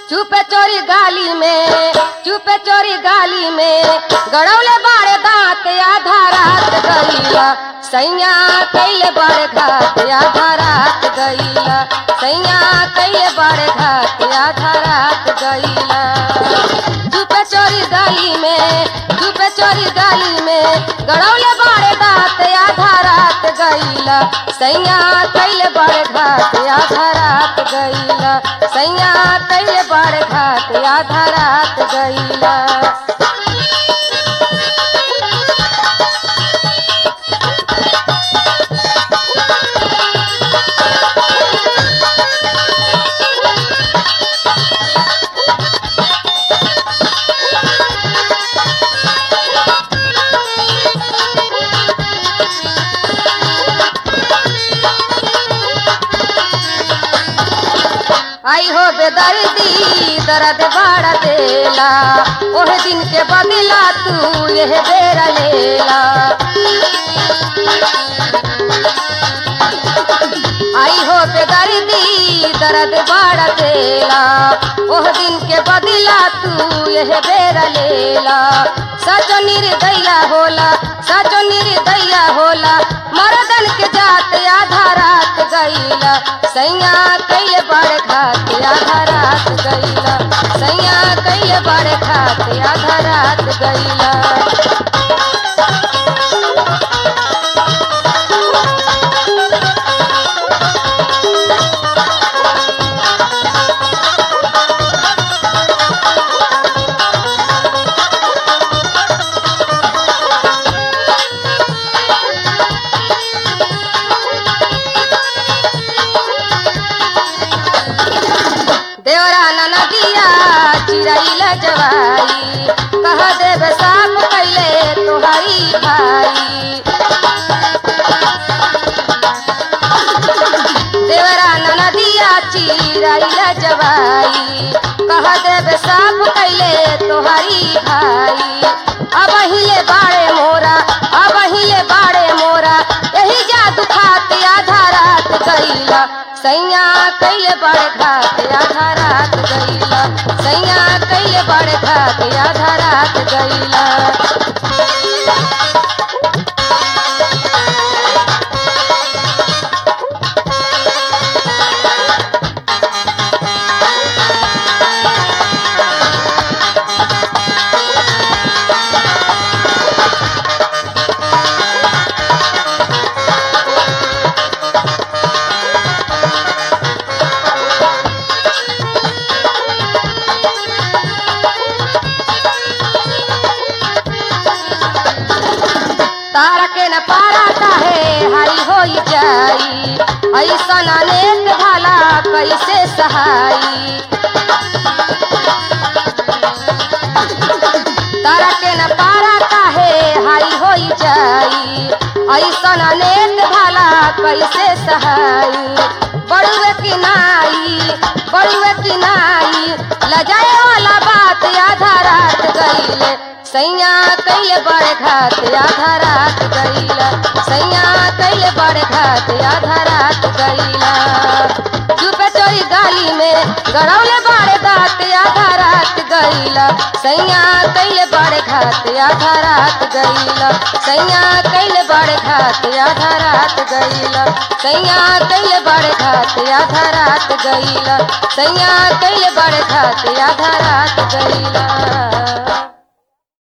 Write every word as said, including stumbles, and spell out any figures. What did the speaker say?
चुपे चोरी गाली में चुपे चोरी गाली में गड़ौले बाड़े दांत आधा रात गईला सैया कैले बाड़े घाट आधा रात गईला सैया कैले बाड़े घाट आधा रात गईला चुपे चोरी गाली में चुपे चोरी गाली में गड़ौले बाड़े दांत आधा रात गईला सैया कैले बाड़े घाट आधा रात गईला सैया कैले बाड़े घाट आधा रात गईला आई हो बेदर्दी दर्द बाड़ा देला ओह दिन के बदला तू यह बेरा लेला आई हो बेदर्दी दर्द बाड़ा देला ओह दिन के बदला तू यह बेरा लेला सचो निर्दया होला सचो निर्दया होला मर्दन के जात आधा रात गईला सैया कैले बाड़े घाट आधा रात गईला सैया कैले बाड़े घाट आधा रात गईला देवरा नदिया चिरैल जवाई कह देव साफ कैले तोहारी भाई देवरा नदिया चिरैल जवाई कह देव साफ कैले तोहारी भाई अब हिले बाड़े मोरा अब हिले बाड़े मोरा यही जादू खाते आधा रात गईला सैया कैले बाड़े घाट आधा रात गईला सैया कैले बाड़े घाट आधा रात गईला तारा के न पारा काहे हाई होई जाई ऐसा नेक भला कैसे सहाई तारा के न पारा काहे हाई होई जाई ऐसा नेक भला कैसे सहाई बड़ुए की नाई बड़ुए की नाई लजाए वाला बात आधा रात गईले सैया कैले बाड़े घाट आधा रात गईला सैया कैले बाड़े घाट आधा रात गईला चुपे चोरी गाली में गड़ौले बाड़े दांत आधा रात गईला सैया कैले बाड़े घाट आधा रात गईला सैया कैले बाड़े घाट आधा रात गईला सैया कैले बाड़े घाट आधा रात गईला सैया कैले बाड़े घाट आधा रात गईला।